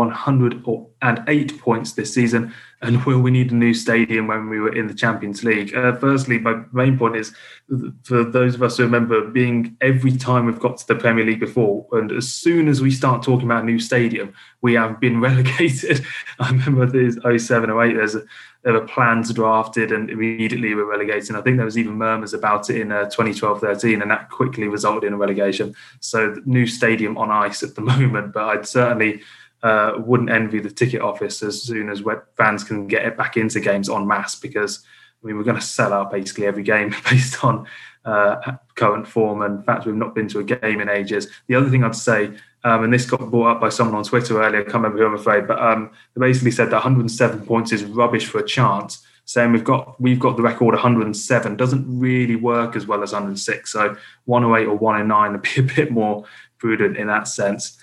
108 points this season? And will we need a new stadium when we were in the Champions League? Firstly, my main point is, for those of us who remember being every time we've got to the Premier League before, and as soon as we start talking about a new stadium, we have been relegated. I remember there's 07-08, there were plans drafted and immediately were relegated. I think there was even murmurs about it in 2012-13, and that quickly resulted in a relegation. So the new stadium on ice at the moment, but I'd certainly wouldn't envy the ticket office as soon as fans can get it back into games en masse, because we're going to sell out basically every game based on current form and the fact we've not been to a game in ages. The other thing I'd say, and this got brought up by someone on Twitter earlier, I can't remember who, I'm afraid, but they basically said that 107 points is rubbish for a chance, saying we've got the record 107 doesn't really work as well as 106. So 108 or 109 would be a bit more prudent in that sense.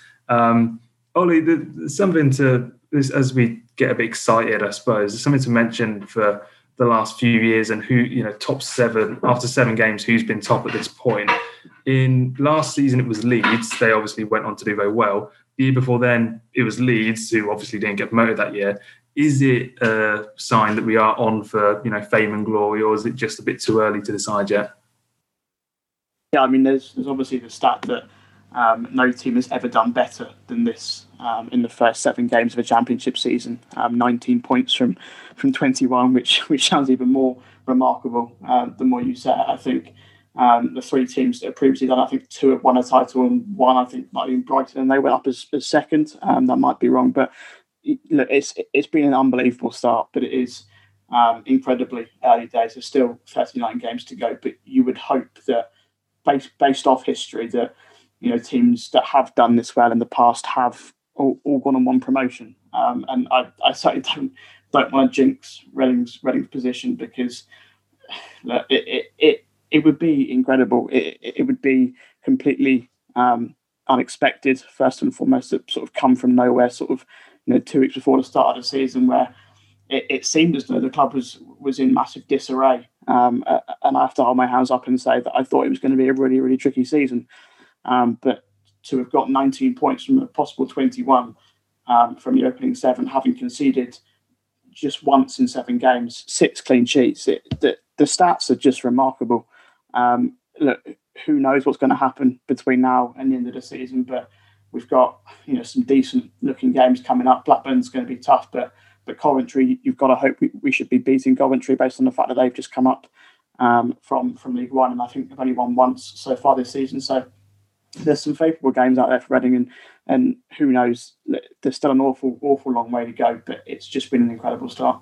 Ollie, something to, as we get a bit excited, I suppose, there's something to mention for the last few years and who, top 7 after 7 games, who's been top at this point. In last season, it was Leeds. They obviously went on to do very well. The year before then, it was Leeds, who obviously didn't get promoted that year. Is it a sign that we are on for, fame and glory, or is it just a bit too early to decide yet? Yeah, I mean, there's obviously the stat that no team has ever done better than this in the first 7 games of a championship season. 19 points from 21, which sounds even more remarkable the more you say it. I think the 3 teams that have previously done, I think 2 have won a title and 1, I think, might have been Brighton, and they went up as second. That might be wrong, but look, it's been an unbelievable start, but it is incredibly early days. There's still 39 games to go, but you would hope that based off history that teams that have done this well in the past have all gone on one promotion. And I certainly don't want to jinx Reading's position, because look, it would be incredible. It would be completely unexpected, first and foremost, to sort of come from nowhere, sort of 2 weeks before the start of the season, where it seemed as though the club was in massive disarray. And I have to hold my hands up and say that I thought it was going to be a really, really tricky season. But to have got 19 points from a possible 21 from the opening 7, having conceded just once in 7 games, 6 clean sheets, the stats are just remarkable. Look, who knows what's going to happen between now and the end of the season, but we've got some decent looking games coming up. Blackburn's going to be tough, but Coventry, you've got to hope we should be beating Coventry based on the fact that they've just come up from League One, and I think they've only won once so far this season. So there's some favourable games out there for Reading, and who knows, there's still an awful long way to go, but it's just been an incredible start.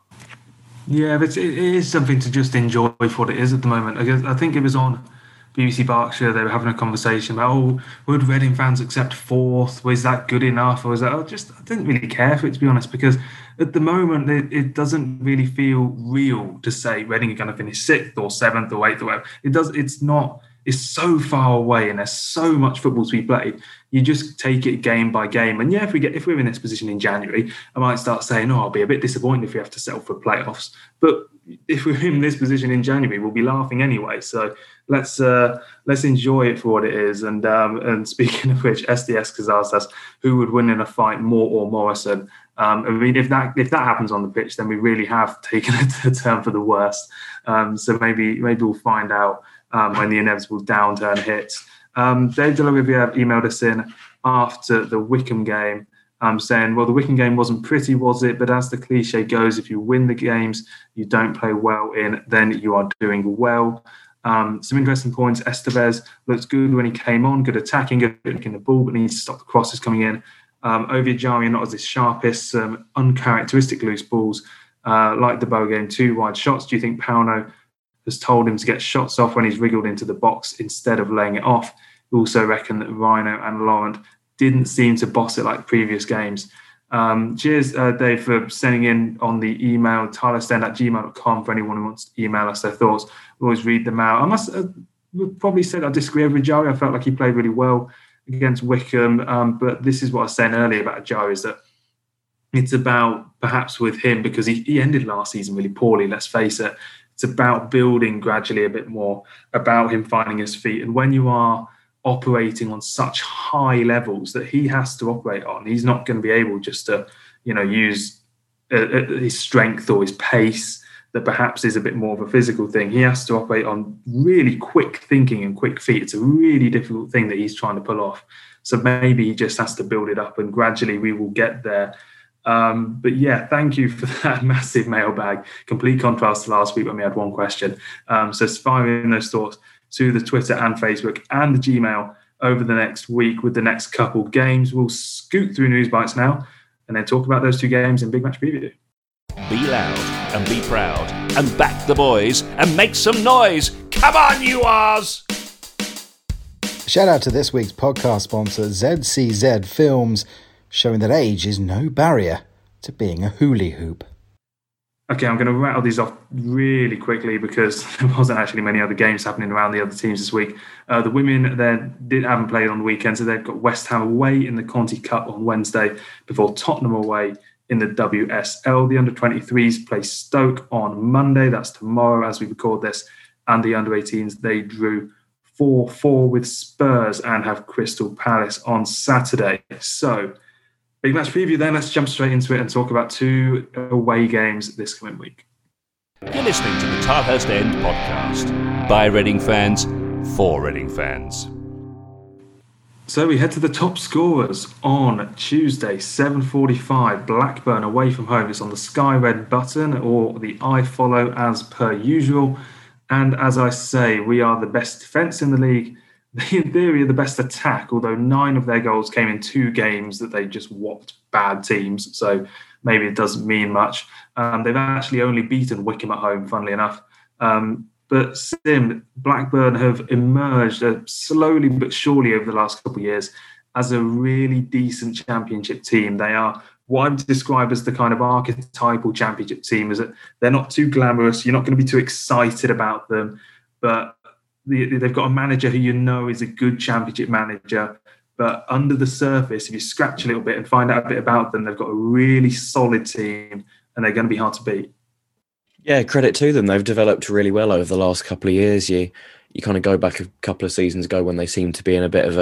Yeah, but it is something to just enjoy for what it is at the moment. I think it was on BBC Berkshire, they were having a conversation about, would Reading fans accept 4th? Was that good enough? Or was that, I didn't really care for it, to be honest, because at the moment it doesn't really feel real to say Reading are going to finish 6th or 7th or 8th or whatever. It's so far away, and there's so much football to be played. You just take it game by game. And yeah, if we're in this position in January, I might start saying, I'll be a bit disappointed if we have to settle for playoffs. But if we're in this position in January, we'll be laughing anyway. So let's enjoy it for what it is. And speaking of which, SDS Kazaz says, who would win in a fight, Moore or Morrison? I mean, if that happens on the pitch, then we really have taken a turn for the worst. So maybe we'll find out when the inevitable downturn hits. Dave De La Riviere emailed us in after the Wycombe game, saying, well, the Wycombe game wasn't pretty, was it? But as the cliche goes, if you win the games you don't play well in, then you are doing well. Some interesting points. Estevez looked good when he came on, good attacking, good picking the ball, but needs to stop the crosses coming in. Oviajari not as his sharpest, some uncharacteristic loose balls, like the Bow game, 2 wide shots. Do you think Pauno has told him to get shots off when he's wriggled into the box instead of laying it off? We also reckon that Rhino and Laurent didn't seem to boss it like previous games. Cheers, Dave, for sending in on the email, tylerstend@gmail.com for anyone who wants to email us their thoughts. We'll always read them out. I must probably said I disagree with Ajari. I felt like he played really well against Wycombe, but this is what I was saying earlier about Ajari, is that it's about, perhaps with him, because he ended last season really poorly, let's face it, it's about building gradually a bit more, about him finding his feet. And when you are operating on such high levels that he has to operate on, he's not going to be able just to, use his strength or his pace that perhaps is a bit more of a physical thing. He has to operate on really quick thinking and quick feet. It's a really difficult thing that he's trying to pull off. So maybe he just has to build it up, and gradually we will get there. But yeah, thank you for that massive mailbag. Complete contrast to last week when we had one question. So fire in those thoughts to the Twitter and Facebook and the Gmail over the next week with the next couple games. We'll scoot through News Bites now and then talk about those 2 games in Big Match Preview. Be loud and be proud and back the boys and make some noise. Come on, you Oz! Shout out to this week's podcast sponsor, ZCZ Films, showing that age is no barrier to being a hula hoop. Okay, I'm going to rattle these off really quickly because there wasn't actually many other games happening around the other teams this week. The women haven't played on the weekend, so they've got West Ham away in the Conti Cup on Wednesday before Tottenham away in the WSL. The under-23s play Stoke on Monday. That's tomorrow as we record this. And the under-18s, they drew 4-4 with Spurs and have Crystal Palace on Saturday. So, big match preview then. Let's jump straight into it and talk about 2 away games this coming week. You're listening to the Tilehurst End podcast by Reading fans for Reading fans. So we head to the top scorers on Tuesday, 7:45. Blackburn away from home. It's on the Sky Red button or the iFollow as per usual. And as I say, we are the best defence in the league. They, in theory, are the best attack, although 9 of their goals came in 2 games that they just whopped bad teams. So maybe it doesn't mean much. They've actually only beaten Wycombe at home, funnily enough. But Sim, Blackburn have emerged slowly but surely over the last couple of years as a really decent championship team. They are what I would describe as the kind of archetypal championship team, is that they're not too glamorous. You're not going to be too excited about them, but they've got a manager who you know is a good championship manager. But under the surface, if you scratch a little bit and find out a bit about them, they've got a really solid team and they're going to be hard to beat. Yeah, credit to them. They've developed really well over the last couple of years. You kind of go back a couple of seasons ago when they seemed to be in a bit of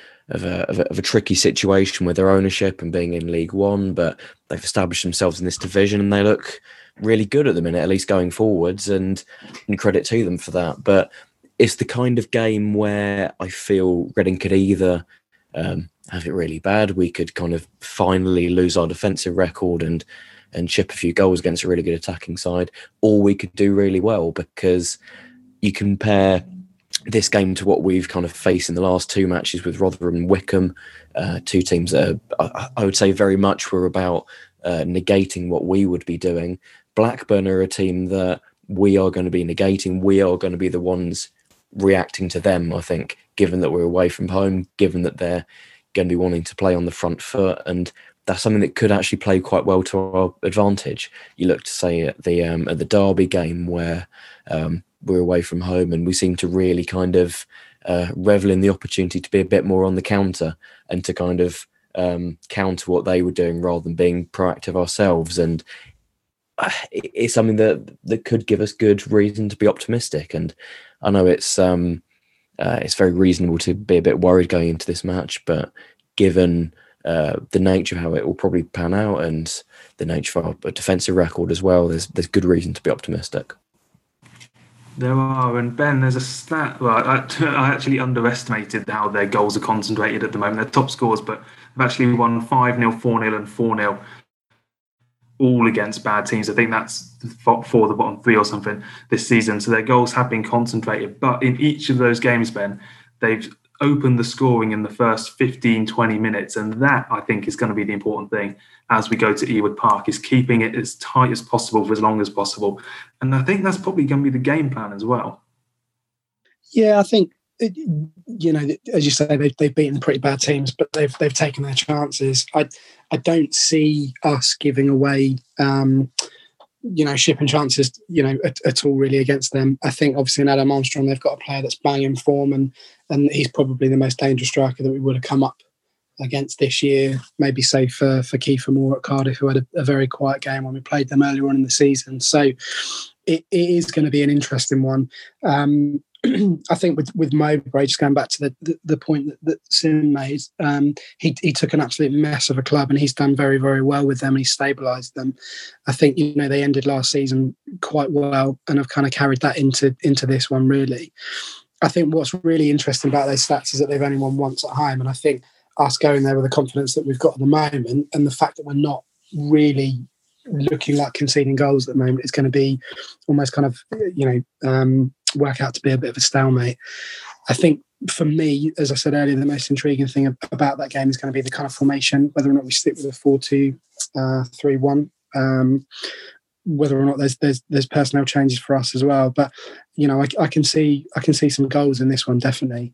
a tricky situation with their ownership and being in League One, but they've established themselves in this division and they look really good at the minute, at least going forwards, and credit to them for that. But it's the kind of game where I feel Reading could either have it really bad. We could kind of finally lose our defensive record and chip a few goals against a really good attacking side, or we could do really well, because you compare this game to what we've kind of faced in the last 2 matches with Rotherham and Wycombe, 2 teams that I would say very much were about negating what we would be doing. Blackburn are a team that we are going to be negating. We are going to be the ones reacting to them, I think, given that we're away from home, given that they're going to be wanting to play on the front foot, and that's something that could actually play quite well to our advantage. You look to say at the Derby game where we're away from home and we seem to really kind of revel in the opportunity to be a bit more on the counter and to kind of counter what they were doing rather than being proactive ourselves. And it's something that could give us good reason to be optimistic. And I know it's very reasonable to be a bit worried going into this match, but given the nature of how it will probably pan out and the nature of our defensive record as well, there's good reason to be optimistic. There are, and Ben, there's a stat. Well, I actually underestimated how their goals are concentrated at the moment. They're top scorers, but they've actually won 5-0, 4-0 and 4-0, all against bad teams. I think that's for the bottom 3 or something this season. So their goals have been concentrated. But in each of those games, Ben, they've opened the scoring in the first 15-20 minutes, and that I think is going to be the important thing as we go to Ewood Park, is keeping it as tight as possible for as long as possible. And I think that's probably going to be the game plan as well. Yeah, I think, as you say, they've beaten pretty bad teams, but they've taken their chances. I don't see us giving away shipping chances, at all really against them. I think obviously in Adam Armstrong, they've got a player that's banging form, and he's probably the most dangerous striker that we would have come up against this year, maybe say for Kiefer Moore at Cardiff, who had a very quiet game when we played them earlier on in the season. So it is going to be an interesting one. I think with Mowbray, just going back to the point that Sim made, he took an absolute mess of a club and he's done very, very well with them and he's stabilised them. I think, they ended last season quite well and have kind of carried that into this one, really. I think what's really interesting about those stats is that they've only won once at home, and I think us going there with the confidence that we've got at the moment and the fact that we're not really looking like conceding goals at the moment is going to be almost kind of, work out to be a bit of a stalemate. I think for me, as I said earlier, the most intriguing thing about that game is going to be the kind of formation, whether or not we stick with a 4-2-3-1, whether or not there's personnel changes for us as well. But I can see some goals in this one, definitely.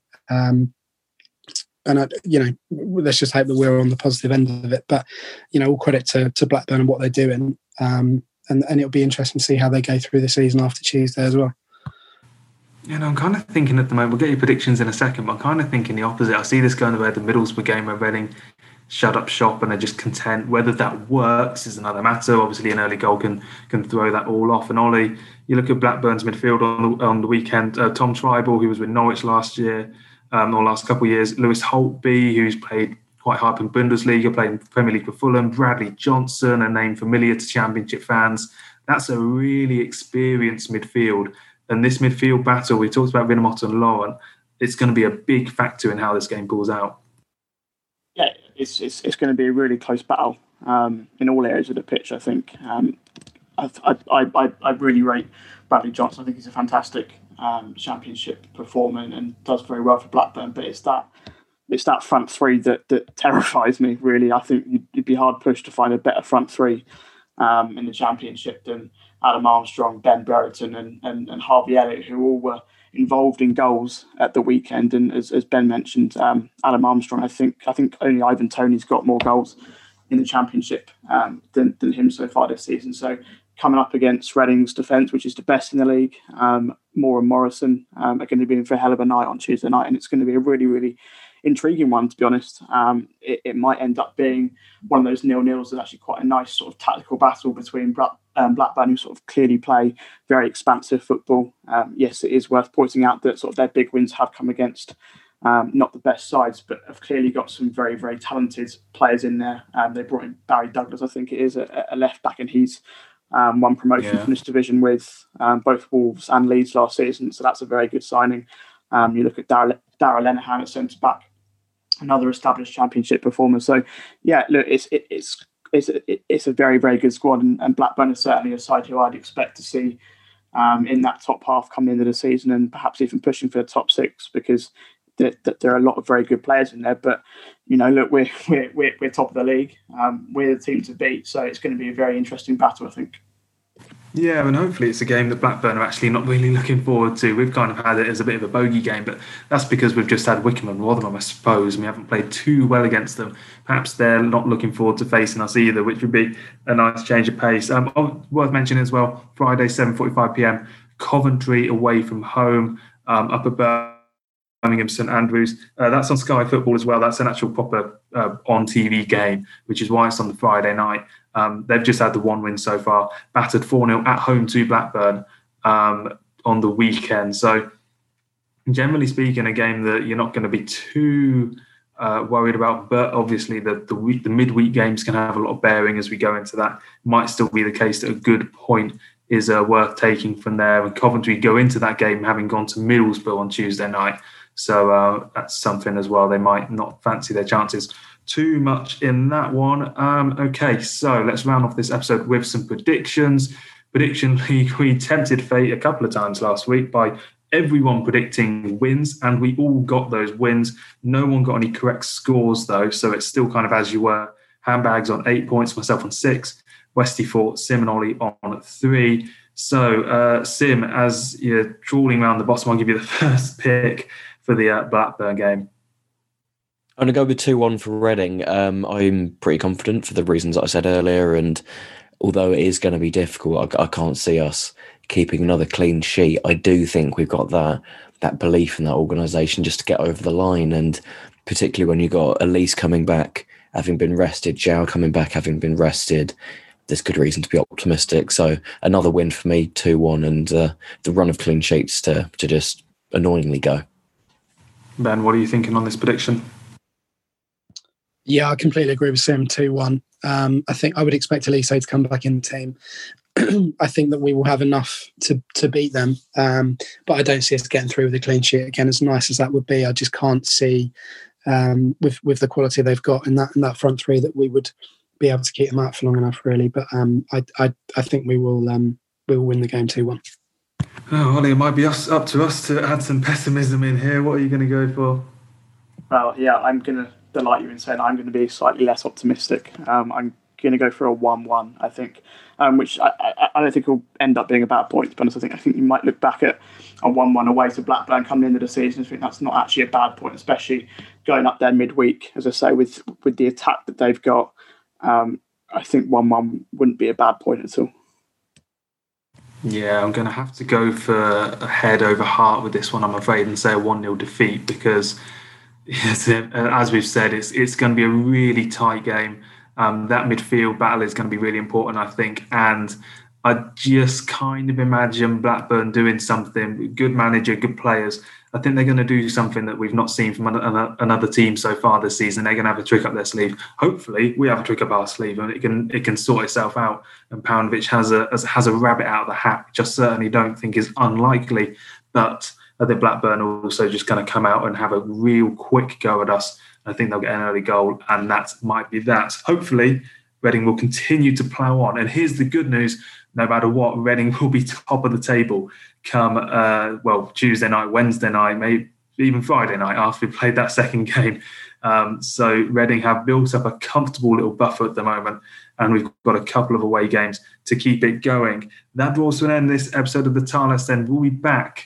And let's just hope that we're on the positive end of it. But all credit to Blackburn and what they're doing, and it'll be interesting to see how they go through the season after Tuesday as well. I'm kind of thinking at the moment, we'll get your predictions in a second, but I'm kind of thinking the opposite. I see this going away at the Middlesbrough game where Reading shut up shop and are just content. Whether that works is another matter. Obviously, an early goal can throw that all off. And Ollie, you look at Blackburn's midfield on the weekend. Tom Tribal, who was with Norwich last year, or last couple of years. Lewis Holtby, who's played quite high up in Bundesliga, playing Premier League for Fulham. Bradley Johnson, a name familiar to Championship fans. That's a really experienced midfield. And this midfield battle, we talked about Rinomhota and Lauren, it's going to be a big factor in how this game pulls out. Yeah, it's going to be a really close battle in all areas of the pitch, I think. I really rate Bradley Johnson. I think he's a fantastic Championship performer and does very well for Blackburn. But it's that front three that terrifies me, really. I think you'd be hard pushed to find a better front three in the Championship than Adam Armstrong, Ben Brereton and Harvey Elliott, who all were involved in goals at the weekend. And as Ben mentioned, Adam Armstrong, I think only Ivan Toney's got more goals in the Championship than him so far this season. So coming up against Reading's defence, which is the best in the league, Moore and Morrison are going to be in for a hell of a night on Tuesday night, and it's going to be a really, really intriguing one, to be honest. It might end up being one of those 0-0s that's actually quite a nice sort of tactical battle between Blackburn, who sort of clearly play very expansive football. Yes, it is worth pointing out that sort of their big wins have come against not the best sides, but have clearly got some very, very talented players in there. They brought in Barry Douglas, I think it is, a left back, and he's won promotion from this division with both Wolves and Leeds last season. So that's a very good signing. You look at Darragh Lenihan at centre back, another established Championship performer. So yeah, look, it's a very, very good squad, and Blackburn is certainly a side who I'd expect to see in that top half coming into the season, and perhaps even pushing for the top six, because there are a lot of very good players in there. But you know, look, we're top of the league. We're the team to beat, so it's going to be a very interesting battle, I think. Yeah, and hopefully it's a game that Blackburn are actually not really looking forward to. We've kind of had it as a bit of a bogey game, but that's because we've just had Wycombe and Rotherham, I suppose, and we haven't played too well against them. Perhaps they're not looking forward to facing us either, which would be a nice change of pace. Worth mentioning as well, Friday, 7:45pm, Coventry away from home, up at Birmingham St Andrews. That's on Sky Football as well. That's an actual proper on TV game, which is why it's on the Friday night. They've just had the one win so far, battered 4-0 at home to Blackburn on the weekend. So generally speaking, a game that you're not going to be too worried about, but obviously the midweek games can have a lot of bearing as we go into that. Might still be the case that a good point is worth taking from there. And Coventry go into that game having gone to Middlesbrough on Tuesday night. So that's something as well. They might not fancy their chances too much in that one. Okay, so let's round off this episode with some predictions. Prediction League, we tempted fate a couple of times last week by everyone predicting wins, and we all got those wins. No one got any correct scores, though, so it's still kind of as you were. Handbags on 8 points, myself on 6, Westy 4, Sim and Ollie on 3. So, Sim, as you're trawling around the bottom, I'll give you the first pick for the Blackburn game. I'm going to go with 2-1 for Reading. I'm pretty confident for the reasons I said earlier, and although it is going to be difficult, I can't see us keeping another clean sheet. I do think we've got that belief in that organisation just to get over the line, and particularly when you've got Elise coming back, having been rested, Zhao coming back, having been rested, there's good reason to be optimistic. So another win for me, 2-1, and the run of clean sheets to just annoyingly go. Ben, what are you thinking on this prediction? Yeah, I completely agree with Sim, 2-1. I think I would expect Elise to come back in the team. I think that we will have enough to beat them, but I don't see us getting through with a clean sheet. Again, as nice as that would be, I just can't see with the quality they've got in that front three that we would be able to keep them out for long enough, really. But I think we will win the game 2-1. Oh, Ollie, it might be up to us to add some pessimism in here. What are you going to go for? Well, yeah, I'm going to delight you in saying I'm going to be slightly less optimistic. I'm going to go for a 1-1, I think, which I don't think will end up being a bad point, to be honest. I think you might look back at a 1-1 away to Blackburn coming into the season and think that's not actually a bad point, especially going up there midweek. As I say, with the attack that they've got, I think 1-1 wouldn't be a bad point at all. Yeah, I'm going to have to go for a head over heart with this one, I'm afraid, and say a 1-0 defeat, because Yes, as we've said, it's going to be a really tight game. That midfield battle is going to be really important, I think. And I just kind of imagine Blackburn doing something. Good manager, good players. I think they're going to do something that we've not seen from another team so far this season. They're going to have a trick up their sleeve. Hopefully, we have a trick up our sleeve, and it can sort itself out. And Paunovic has a rabbit out of the hat, which I certainly don't think is unlikely. But I think Blackburn are also just going to come out and have a real quick go at us. I think they'll get an early goal, and that might be that. Hopefully, Reading will continue to plough on. And here's the good news. No matter what, Reading will be top of the table come, Tuesday night, Wednesday night, maybe even Friday night after we played that second game. So Reading have built up a comfortable little buffer at the moment, and we've got a couple of away games to keep it going. That draws to an end this episode of the Tilehurst End. We'll be back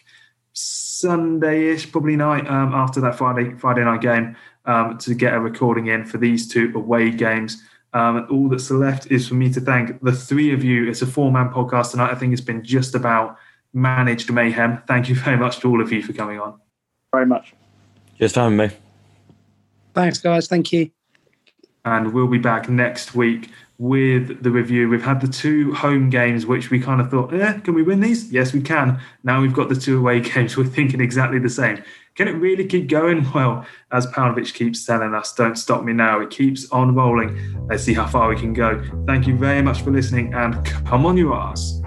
Sunday-ish, probably night, after that Friday night game to get a recording in for these two away games. All that's left is for me to thank the three of you. It's a four-man podcast tonight. I think it's been just about managed mayhem. Thank you very much to all of you for coming on. Very much. Just having me. Thanks, guys. Thank you. And we'll be back next week with the review. We've had the two home games, which we kind of thought, can we win these? Yes, we can. Now we've got the two away games. We're thinking exactly the same. Can it really keep going? Well, as Paunovic keeps telling us, don't stop me now. It keeps on rolling. Let's see how far we can go. Thank you very much for listening, and come on your arse.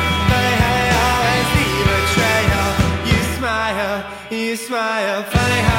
You smile, funny how